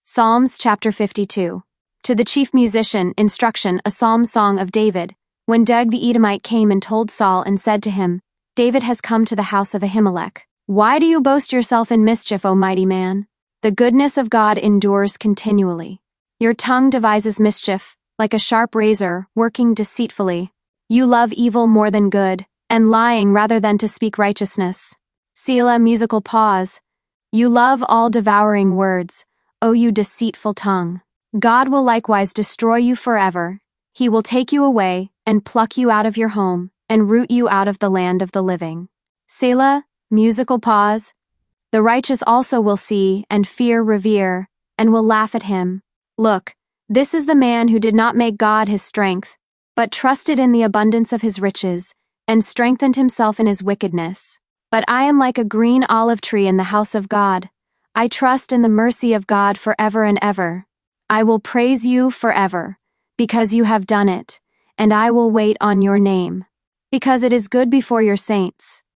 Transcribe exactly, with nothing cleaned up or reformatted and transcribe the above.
Psalms chapter fifty-two. To the chief musician, instruction, a psalm song of David. When Doeg the Edomite came and told Saul and said to him, David has come to the house of Ahimelech. Why do you boast yourself in mischief, O mighty man? The goodness of God endures continually. Your tongue devises mischief, like a sharp razor, working deceitfully. You love evil more than good, and lying rather than to speak righteousness. Selah, musical pause. You love all devouring words, O you deceitful tongue. God will likewise destroy you forever. He will take you away, and pluck you out of your home, and root you out of the land of the living. Selah, musical pause. The righteous also will see, and fear revere, and will laugh at him. Look, this is the man who did not make God his strength, but trusted in the abundance of his riches, and strengthened himself in his wickedness. But I am like a green olive tree in the house of God. I trust in the mercy of God forever and ever. I will praise you forever, because you have done it, and I will wait on your name, because it is good before your saints.